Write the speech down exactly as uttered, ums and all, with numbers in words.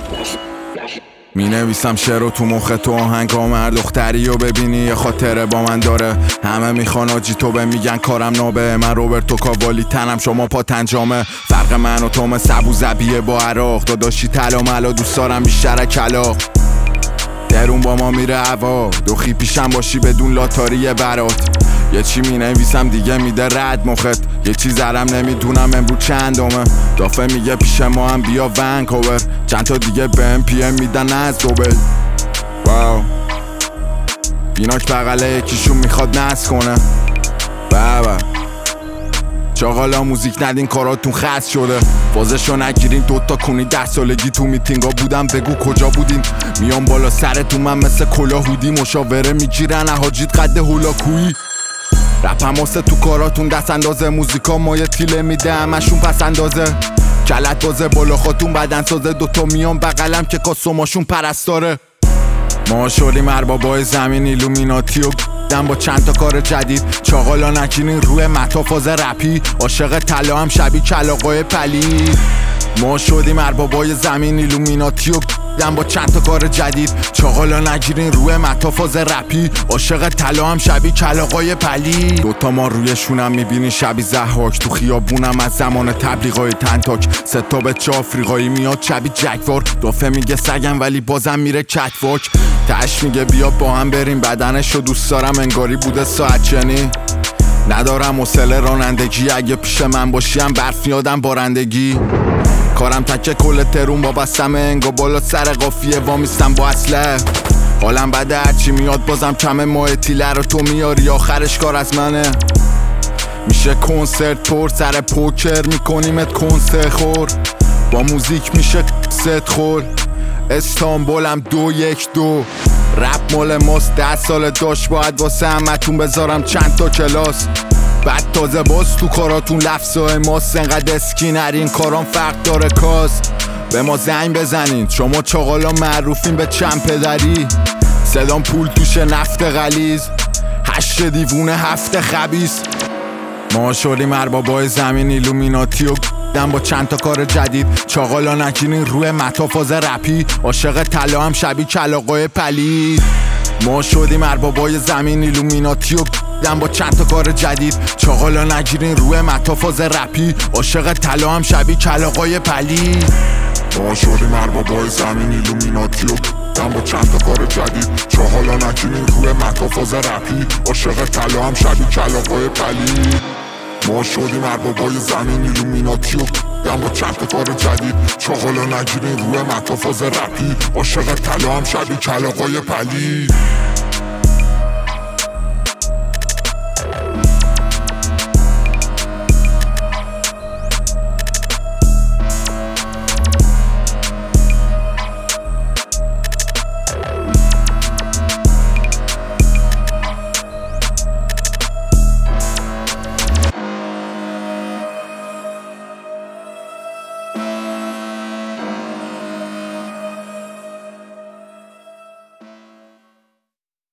می نویسم شعر و تو مخ تو آهنگام هر دختری رو ببینی یه خاطره با من داره. همه میخوان آجی تو به میگن کارم نابه، من روبرتو کاوالی تنم شما پا تنجامه. فرق من و تو مثل ابو ظبیه با عراق، داداشی طلا ملا دوست دارم بیشتر کلاق. درون با ما میره هوا دوخی پیشم باشی بدون لاتاری برات. یه چی می نویسم دیگه میده رد مخت، یه چی زرم نمیدونم امرو چندمه. دافه میگه پیش ما هم بیا ونکوور، چند تا دیگه به ام پی ام میدن از دوبل. واو بیناک بغله یکیشون میخواد نصب کنه. بابا چاقالا موزیک ندین کاراتون خست شده، بازشو نگیرین دوتا کنی ده سالگی تو میتینگا بودم بگو کجا بودین. میام بالا سرتون من مثل کلاهودی، مشاوره میگیرن احاجید قد هولاکویی. رپم واسه تو کاراتون دست اندازه، موزیکا ما یه تیله میده همشون پس اندازه. کلت بازه بالا خاتون بدن سازه، دوتا میان بغلم که کاسوماشون پرستاره. ما شدیم اربابای زمین ایلومیناتی و دم با چند تا کار جدید. چاقالا نکینین روی متافاز رپی، عاشق طلا هم شبیه کلاغای پلی. ما شدیم اربابای زمین ایلومیناتی و دم با چند تا کار جدید. چاقالا نگیرین روی متافاز رپی، عاشق طلا هم شبیه کلاغای پلی. دوتا ما رویشونم میبینی شبیه ضحاک، تو خیابونم از زمان تبلیغای تنتاک. ستا بچه آفریقایی میاد شبیه جگوار، دافه میگه سگم ولی بازم میره کتواک. تش میگه بیا با هم بریم بدنشو دوست دارم انگاری بوده ساعت چنی. ندارم حوصله رانندگی، اگه پیش من باشیم برف یادم بارندگی. کارم تکه کل ترون با بستم انگا بالا سر قافیه وامیستم با اسلحه. حالم بده هرچی میاد بازم کمه، ماه تیله رو تو میاری آخرش کار از منه. میشه کنسرت پر سر پوکر میکنیمت کنسرت خور، با موزیک میشه ست خور. استانبولم دو یک دو، رپ مال ماست ده سال داشت باید واسه همتون بذارم چند تا کلاس. بعد تازه باز تو کاراتون لفظای ماست، انقدر اسکینرین کارام فرق داره کاس. به ما زنگ بزنین شما چاقالا معروفین به چند پدری. صدام پول توشه نفت غلیظ، هشت دیوونه هفت خبیث. ما شدیم اربابای زمین ایلومیناتی و دم با چند تا کار جدید. چاقالا نکینین روی متافاز رپی، عاشق طلا هم شبیه کلاغای پلید. ما شدیم اربابای زمین ایلومیناتی و دم با چند تا کار جدید. چاقالا نگیرین روی متافاز رپی، عاشق طلا هم شبیه کلاغای پلید. ما شدیم اربابای زمین ایلومیناتی و دم با چند تا کار جدید. چاقالا نگیرین روی متافاز رپی، عاشق طلا هم شبیه کلاغای پلید. ما شدیم اربابای زمین ایلومیناتی و دم با چند تا کار جدید. چاقالا نگیرین روی متافاز رپی، عاشق طلا هم شبیه کلاغای پلید.